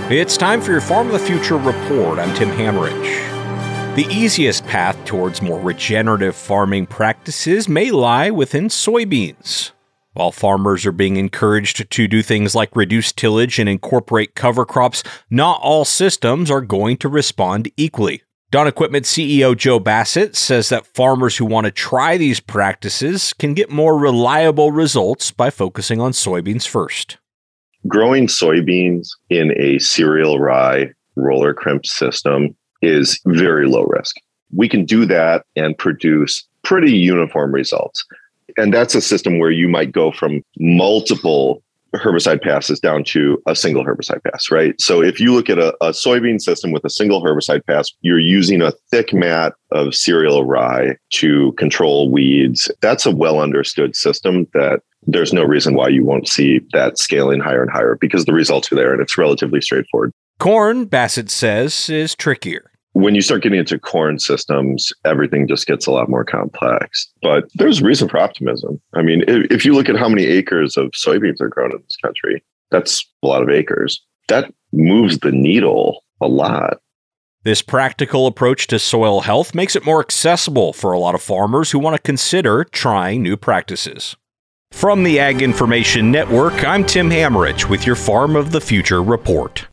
It's time for your Farm of the Future report. I'm Tim Hammerich. The easiest path towards more regenerative farming practices may lie within soybeans. While farmers are being encouraged to do things like reduce tillage and incorporate cover crops, not all systems are going to respond equally. Dawn Equipment CEO Joe Bassett says that farmers who want to try these practices can get more reliable results by focusing on soybeans first. Growing soybeans in a cereal rye roller crimp system is very low risk. We can do that and produce pretty uniform results. And that's a system where you might go from multiple herbicide passes down to a single herbicide pass, right? So if you look at a soybean system with a single herbicide pass, you're using a thick mat of cereal rye to control weeds. That's a well understood system that there's no reason why you won't see that scaling higher and higher because the results are there and it's relatively straightforward. Corn, Bassett says, is trickier. When you start getting into corn systems, everything just gets a lot more complex. But there's reason for optimism. I mean, if you look at how many acres of soybeans are grown in this country, that's a lot of acres. That moves the needle a lot. This practical approach to soil health makes it more accessible for a lot of farmers who want to consider trying new practices. From the Ag Information Network, I'm Tim Hammerich with your Farm of the Future report.